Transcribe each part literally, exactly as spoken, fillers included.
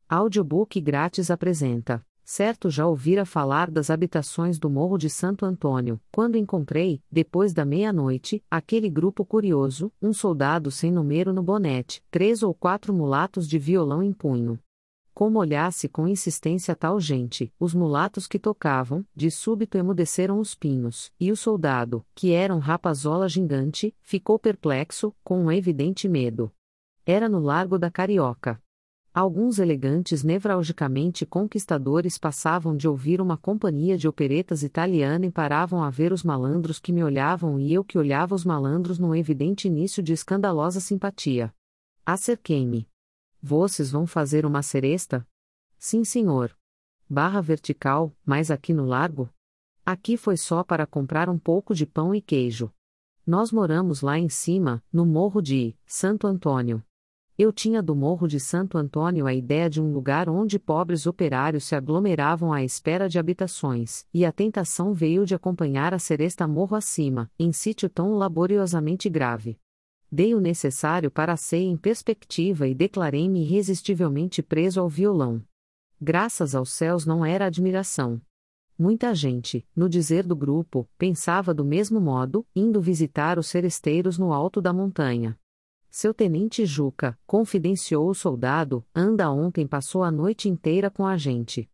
Audiobook grátis apresenta. Certo, já ouvira falar das habitações do Morro de Santo Antônio, quando encontrei, depois da meia-noite, aquele grupo curioso, um soldado sem número no bonete, três ou quatro mulatos de violão em punho. Como olhasse com insistência tal gente, os mulatos que tocavam, de súbito emudeceram os pinhos, e o soldado, que era um rapazola gigante, ficou perplexo, com um evidente medo. Era no Largo da Carioca. Alguns elegantes nevralgicamente conquistadores passavam de ouvir uma companhia de operetas italiana e paravam a ver os malandros que me olhavam e eu que olhava os malandros num evidente início de escandalosa simpatia. Acerquei-me. Vocês vão fazer uma seresta? Sim, senhor. Barra vertical, mas aqui no largo? Aqui foi só para comprar um pouco de pão e queijo. Nós moramos lá em cima, no Morro de Santo Antônio. Eu tinha do Morro de Santo Antônio a ideia de um lugar onde pobres operários se aglomeravam à espera de habitações, e a tentação veio de acompanhar a seresta morro acima, em sítio tão laboriosamente grave. Dei o necessário para a ceia em perspectiva e declarei-me irresistivelmente preso ao violão. Graças aos céus não era admiração. Muita gente, no dizer do grupo, pensava do mesmo modo, indo visitar os seresteiros no alto da montanha. Seu tenente Juca, confidenciou o soldado, anda ontem passou a noite inteira com a gente.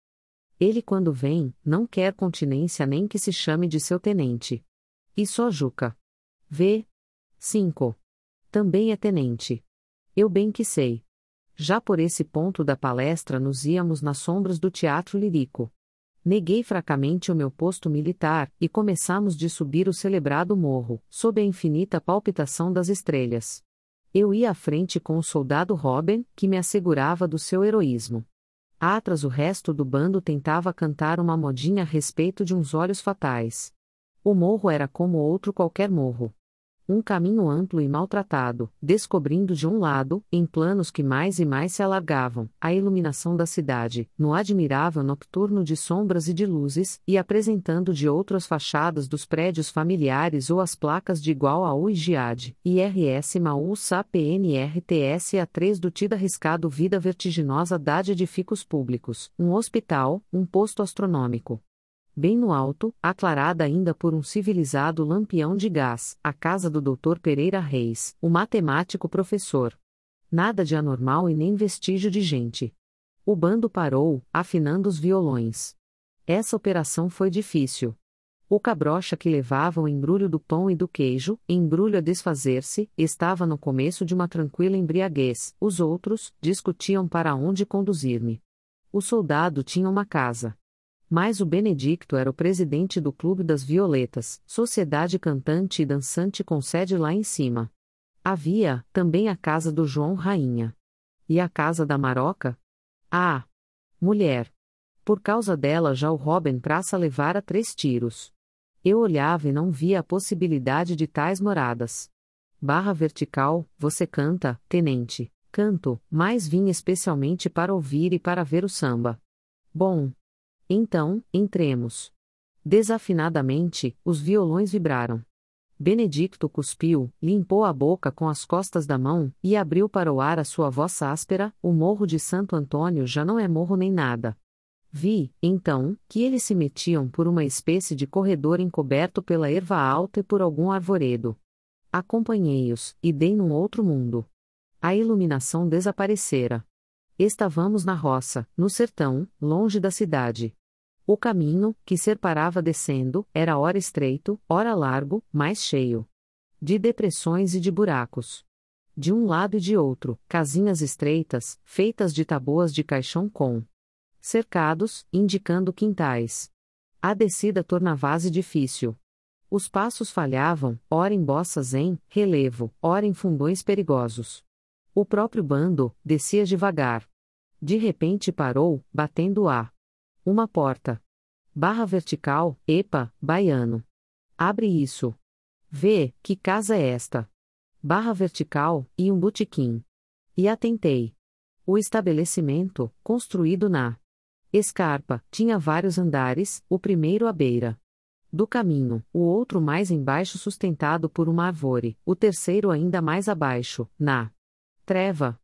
Ele quando vem, não quer continência nem que se chame de seu tenente. E só Juca. Vê. cinco. Também é tenente. Eu bem que sei. Já por esse ponto da palestra nos íamos nas sombras do teatro lírico. Neguei fracamente o meu posto militar, e começamos de subir o celebrado morro, sob a infinita palpitação das estrelas. Eu ia à frente com o soldado Robin, que me assegurava do seu heroísmo. Atrás o resto do bando tentava cantar uma modinha a respeito de uns olhos fatais. O morro era como outro qualquer morro. Um caminho amplo e maltratado, descobrindo de um lado, em planos que mais e mais se alargavam, a iluminação da cidade, no admirável nocturno de sombras e de luzes, e apresentando de outro as fachadas dos prédios familiares ou as placas de igual a U I G A D, I R S M A U S A P N R T S A três do tida arriscado vida vertiginosa da de edifícios públicos, um hospital, um posto astronômico. Bem no alto, aclarada ainda por um civilizado lampião de gás, a casa do doutor Pereira Reis, o matemático professor. Nada de anormal e nem vestígio de gente. O bando parou, afinando os violões. Essa operação foi difícil. O cabrocha que levava o embrulho do pão e do queijo, embrulho a desfazer-se, estava no começo de uma tranquila embriaguez, os outros, discutiam para onde conduzir-me. O soldado tinha uma casa. Mas o Benedicto era o presidente do Clube das Violetas, sociedade cantante e dançante com sede lá em cima. Havia, também a casa do João Rainha. E a casa da Maroca? Ah! Mulher! Por causa dela já o Robin Praça levara três tiros. Eu olhava e não via a possibilidade de tais moradas. Barra vertical, você canta, tenente. Canto, mas vim especialmente para ouvir e para ver o samba. Bom. Então, entremos. Desafinadamente, os violões vibraram. Benedicto cuspiu, limpou a boca com as costas da mão, e abriu para o ar a sua voz áspera, o Morro de Santo Antônio já não é morro nem nada. Vi, então, que eles se metiam por uma espécie de corredor encoberto pela erva alta e por algum arvoredo. Acompanhei-os, e dei num outro mundo. A iluminação desaparecera. Estávamos na roça, no sertão, longe da cidade. O caminho, que separava descendo, era ora estreito, ora largo, mais cheio de depressões e de buracos. De um lado e de outro, casinhas estreitas, feitas de taboas de caixão com cercados, indicando quintais. A descida tornava-se difícil. Os passos falhavam, ora em boças em relevo, ora em fundões perigosos. O próprio bando descia devagar. De repente parou, batendo a uma porta. Barra vertical, epa, baiano. Abre isso. Vê, que casa é esta? Barra vertical, e um botequim. E atentei. O estabelecimento, construído na escarpa, tinha vários andares, o primeiro à beira do caminho, o outro mais embaixo sustentado por uma árvore, o terceiro ainda mais abaixo, na treva.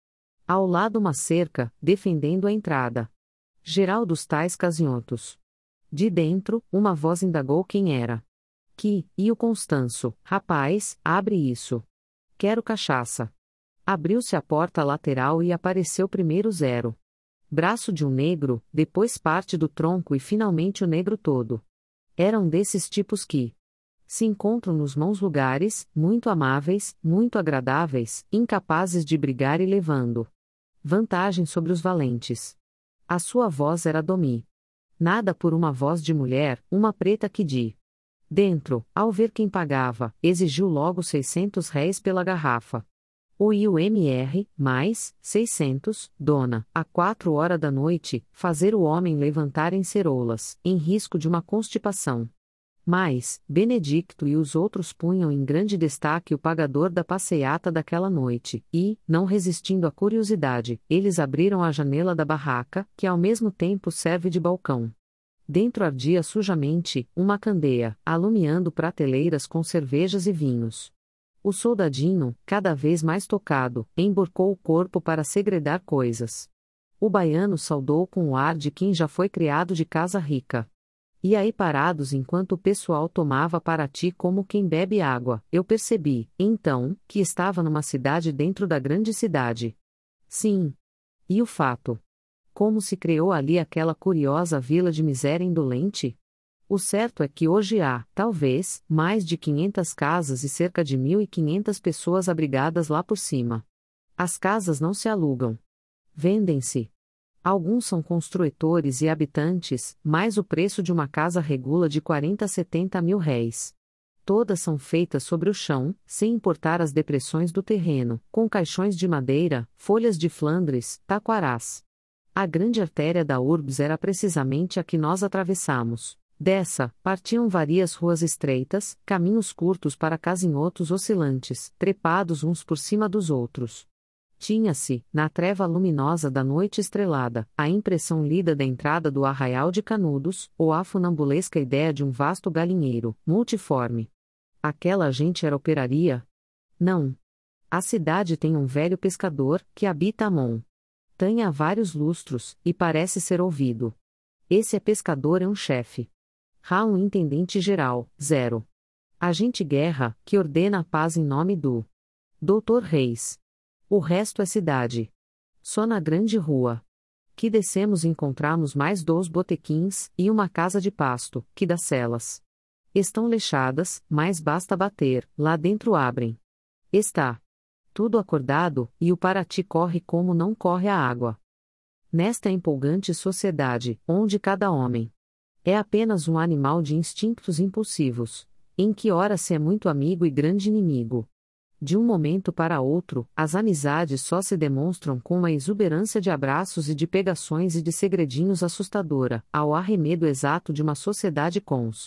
Ao lado uma cerca, defendendo a entrada. Geral dos tais casinhotos. De dentro, uma voz indagou quem era. Que, e o Constanço, rapaz, abre isso. Quero cachaça. Abriu-se a porta lateral e apareceu primeiro Zero. Braço de um negro, depois parte do tronco e finalmente o negro todo. Eram desses tipos que se encontram nos bons lugares, muito amáveis, muito agradáveis, incapazes de brigar e levando vantagem sobre os valentes. A sua voz era Domi. Nada por uma voz de mulher, uma preta que de dentro, ao ver quem pagava, exigiu logo seiscentos réis pela garrafa. O I U M R, mais, seiscentos, dona, a quatro horas da noite, fazer o homem levantar em ceroulas, em risco de uma constipação. Mas, Benedicto e os outros punham em grande destaque o pagador da passeata daquela noite, e, não resistindo à curiosidade, eles abriram a janela da barraca, que ao mesmo tempo serve de balcão. Dentro ardia sujamente, uma candeia, alumiando prateleiras com cervejas e vinhos. O soldadinho, cada vez mais tocado, emborcou o corpo para segredar coisas. O baiano saudou com o ar de quem já foi criado de casa rica. E aí parados enquanto o pessoal tomava para ti como quem bebe água, eu percebi, então, que estava numa cidade dentro da grande cidade. Sim. E o fato? Como se criou ali aquela curiosa vila de miséria indolente? O certo é que hoje há, talvez, mais de quinhentas casas e cerca de mil e quinhentas pessoas abrigadas lá por cima. As casas não se alugam. Vendem-se. Alguns são construtores e habitantes, mas o preço de uma casa regula de quarenta a setenta mil réis. Todas são feitas sobre o chão, sem importar as depressões do terreno, com caixões de madeira, folhas de Flandres, taquarás. A grande artéria da urbs era precisamente a que nós atravessamos. Dessa, partiam várias ruas estreitas, caminhos curtos para casinhotos oscilantes, trepados uns por cima dos outros. Tinha-se, na treva luminosa da noite estrelada, a impressão lida da entrada do Arraial de Canudos, ou a funambulesca ideia de um vasto galinheiro, multiforme. Aquela gente era operaria? Não. A cidade tem um velho pescador, que habita Amon. Tem há vários lustros, e parece ser ouvido. Esse é pescador é um chefe. Há um intendente geral, Zero. Agente guerra, que ordena a paz em nome do doutor Reis. O resto é cidade. Só na grande rua que descemos encontramos mais dois botequins, e uma casa de pasto, que dá celas. Estão lechadas, mas basta bater, lá dentro abrem. Está tudo acordado, e o Paraty corre como não corre a água. Nesta empolgante sociedade, onde cada homem é apenas um animal de instintos impulsivos, em que ora se é muito amigo e grande inimigo. De um momento para outro, as amizades só se demonstram com uma exuberância de abraços e de pegações e de segredinhos assustadora, ao arremedo exato de uma sociedade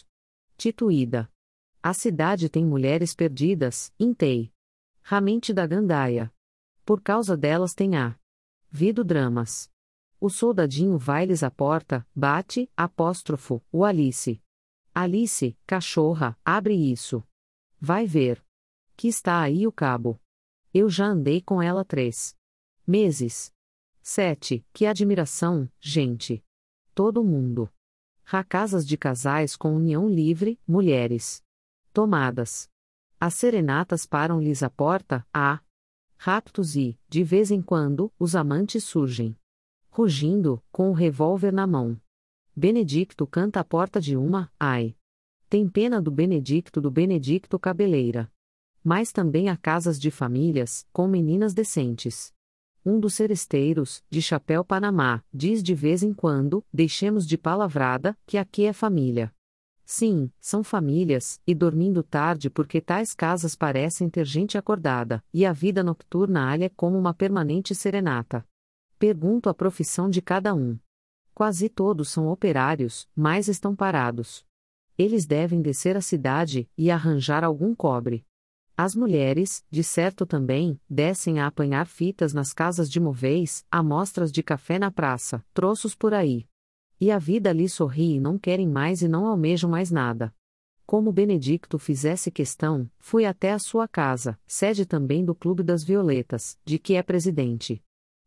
constituída. A cidade tem mulheres perdidas, intei. Ramente da gandaia. Por causa delas tem havido dramas. O soldadinho vai-lhes à porta, bate, apóstrofo, o Alice. Alice, cachorra, abre isso. Vai ver. Que está aí o cabo. Eu já andei com ela três meses. Sete, que admiração, gente. Todo mundo. Há casas de casais com união livre, mulheres tomadas. As serenatas param-lhes à porta, há raptos e, de vez em quando, os amantes surgem. Rugindo, com o revólver na mão. Benedicto canta à porta de uma, ai. Tem pena do Benedicto do Benedicto Cabeleira. Mas também há casas de famílias, com meninas decentes. Um dos seresteiros, de chapéu Panamá, diz de vez em quando, deixemos de palavrada, que aqui é família. Sim, são famílias, e dormindo tarde porque tais casas parecem ter gente acordada, e a vida nocturna alha é como uma permanente serenata. Pergunto a profissão de cada um. Quase todos são operários, mas estão parados. Eles devem descer à cidade, e arranjar algum cobre. As mulheres, de certo também, descem a apanhar fitas nas casas de móveis, amostras de café na praça, troços por aí. E a vida lhe sorri e não querem mais e não almejam mais nada. Como Benedicto fizesse questão, fui até a sua casa, sede também do Clube das Violetas, de que é presidente.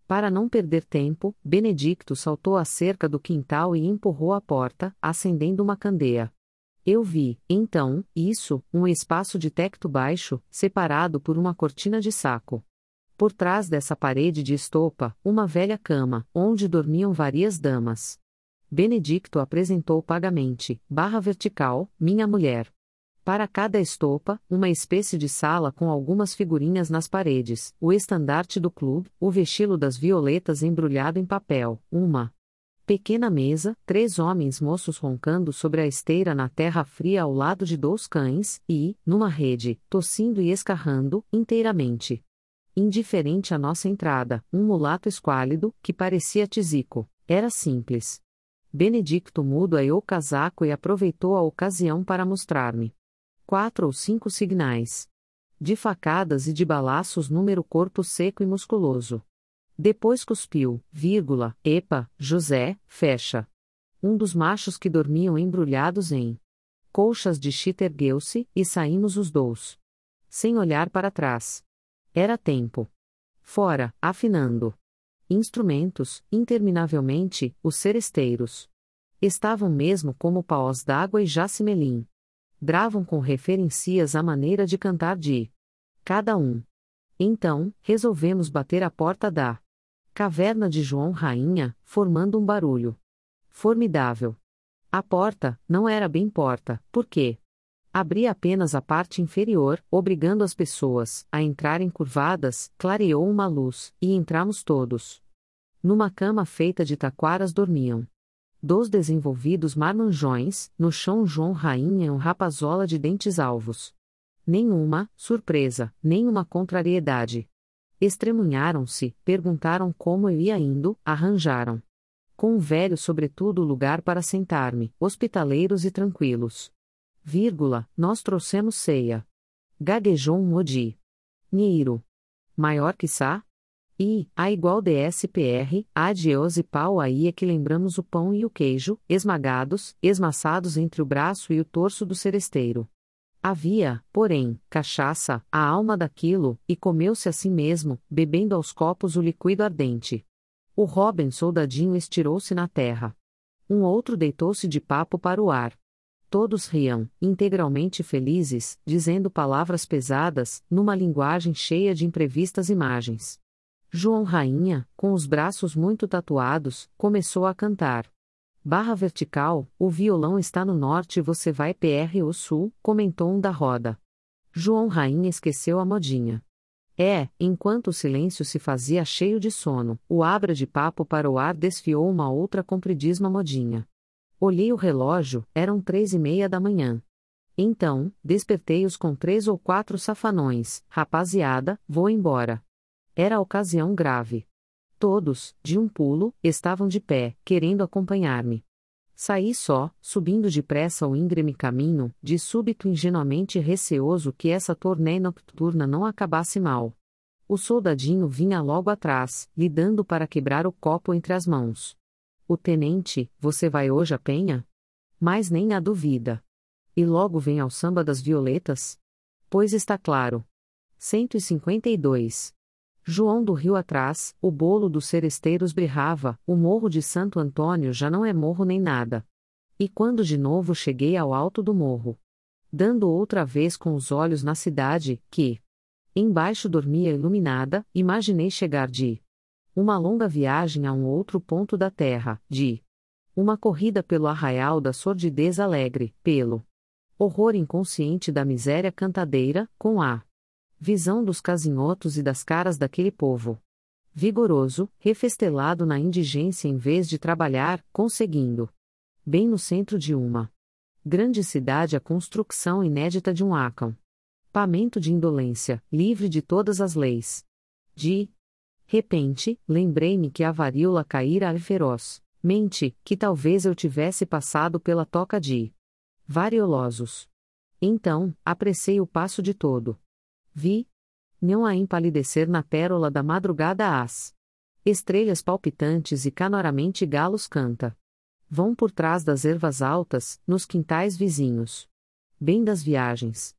Para não perder tempo, Benedicto saltou a cerca do quintal e empurrou a porta, acendendo uma candeia. Eu vi, então, isso, um espaço de teto baixo, separado por uma cortina de saco. Por trás dessa parede de estopa, uma velha cama, onde dormiam várias damas. Benedicto apresentou pagamente, barra vertical, minha mulher. Para cada estopa, uma espécie de sala com algumas figurinhas nas paredes, o estandarte do clube, o vestilo das violetas embrulhado em papel, uma pequena mesa, três homens moços roncando sobre a esteira na terra fria ao lado de dois cães, e, numa rede, tossindo e escarrando, inteiramente indiferente à nossa entrada, um mulato esquálido, que parecia tisico. Era simples. Benedicto mudo-aiou o casaco e aproveitou a ocasião para mostrar-me quatro ou cinco signais de facadas e de balaços número corpo seco e musculoso. Depois cuspiu, vírgula, epa, José, fecha. Um dos machos que dormiam embrulhados em colchas de chita ergueu-se, e saímos os dois. Sem olhar para trás. Era tempo. Fora, afinando instrumentos, interminavelmente, os seresteiros. Estavam mesmo como paós d'água e jacimelim. Dravam com referencias à maneira de cantar de cada um. Então, resolvemos bater a porta da caverna de João Rainha, formando um barulho formidável. A porta não era bem porta, porque abria apenas a parte inferior, obrigando as pessoas a entrarem curvadas, clareou uma luz, e entramos todos. Numa cama feita de taquaras dormiam dois desenvolvidos marmanjões, no chão João Rainha e um rapazola de dentes alvos. Nenhuma surpresa, nenhuma contrariedade. Estremunharam-se, perguntaram como eu ia indo, arranjaram com um velho sobretudo lugar para sentar-me, hospitaleiros e tranquilos. Vírgula, nós trouxemos ceia. Gaguejou um odi. Nheiro. Maior que sá? I, a igual de S P R, a de eos e pau aí é que lembramos o pão e o queijo, esmagados, esmaçados entre o braço e o torso do seresteiro. Havia, porém, cachaça, a alma daquilo, e comeu-se a si mesmo, bebendo aos copos o líquido ardente. O Robin soldadinho estirou-se na terra. Um outro deitou-se de papo para o ar. Todos riam, integralmente felizes, dizendo palavras pesadas, numa linguagem cheia de imprevistas imagens. João Rainha, com os braços muito tatuados, começou a cantar. Barra vertical, o violão está no norte e você vai pro sul, comentou um da roda. João Rainha esqueceu a modinha. É, enquanto o silêncio se fazia cheio de sono, o abra de papo para o ar desfiou uma outra compridíssima modinha. Olhei o relógio, eram três e meia da manhã. Então, despertei-os com três ou quatro safanões, rapaziada, vou embora. Era a ocasião grave. Todos, de um pulo, estavam de pé, querendo acompanhar-me. Saí só, subindo depressa o íngreme caminho, de súbito ingenuamente receoso que essa turnê nocturna não acabasse mal. O soldadinho vinha logo atrás, lhe dando para quebrar o copo entre as mãos. O tenente, você vai hoje à penha? Mas nem a duvida. E logo vem ao samba das violetas? Pois está claro. cento e cinquenta e dois. João do Rio atrás, o bolo dos seresteiros berrava, o morro de Santo Antônio já não é morro nem nada. E quando de novo cheguei ao alto do morro, dando outra vez com os olhos na cidade, que embaixo dormia iluminada, imaginei chegar de uma longa viagem a um outro ponto da terra, de uma corrida pelo arraial da sordidez alegre, pelo horror inconsciente da miséria cantadeira, com a visão dos casinhotos e das caras daquele povo vigoroso, refestelado na indigência em vez de trabalhar, conseguindo, bem no centro de uma grande cidade, a construção inédita de um acampamento de indolência, livre de todas as leis. De repente, lembrei-me que a varíola caíra feroz mente, que talvez eu tivesse passado pela toca de variolosos. Então, apressei o passo de todo. Vi não a empalidecer na pérola da madrugada as estrelas palpitantes e canoramente galos canta. Vão por trás das ervas altas, nos quintais vizinhos. Bem das viagens.